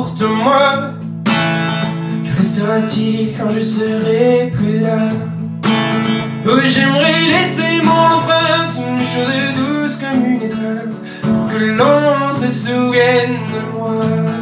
autour de moi. Que restera-t-il quand je serai plus là? Oh, j'aimerais laisser mon empreinte, une chose douce comme une étreinte, pour que l'on se souvienne de moi.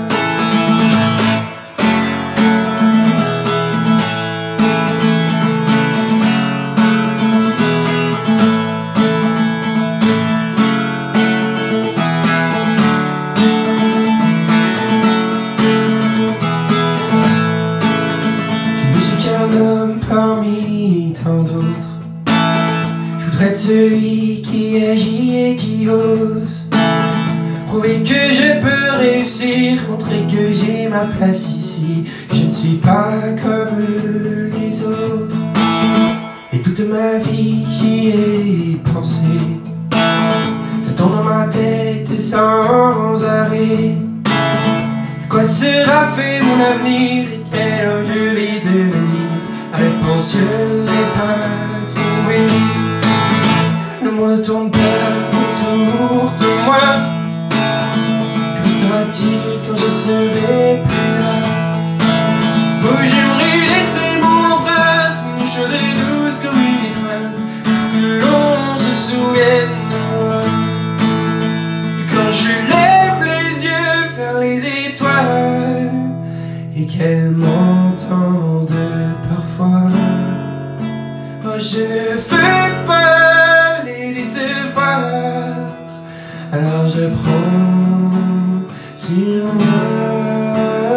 Je ne suis qu'un homme parmi tant d'autres. Je voudrais être celui qui agit et qui ose, prouver que je peux réussir, montrer que j'ai ma place ici, que je ne suis pas comme les autres. Et toute ma vie j'y ai pensé, ça tourne dans ma tête sans arrêt. De quoi sera fait mon avenir et quel homme je vais devenir? La réponse je l'ai pas trouvée. Le monde ne tourne pas autour de moi. Que restera-t-il quand je serai plus là? Oh, j'aimerais laisser mon empreinte, une chose douce comme une étreinte, que l'on se souvienne de moi. Et quand je lève les yeux vers les étoiles et qu'elles m'entendent parfois, oh, je ne veux pas les décevoir, alors je prends sur moi.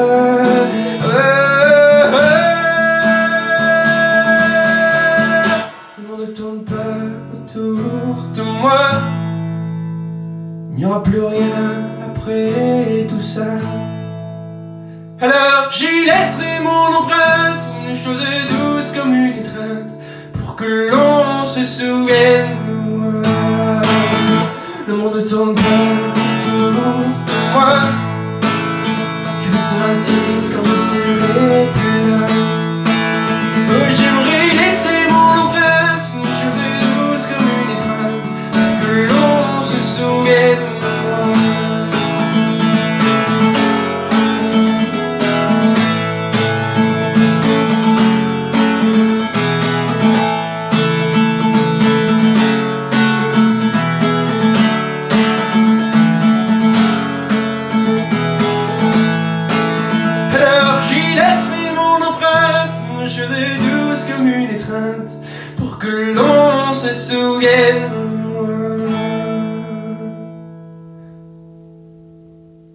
Le monde ne tourne pas autour de moi. Il n'y aura plus rien après tout ça. Alors j'y laisserai mon empreinte, une chose douce comme une étreinte, pour que l'on se souvienne de moi. Le monde ne tourne pas autour de moi. Que restera-t-il quand je serai plus là? Oh, j'aimerais laisser mon empreinte, une chose douce comme une étreinte, pour que l'on se souvienne de moi. Une chose douce comme une étreinte, pour que l'on se souvienne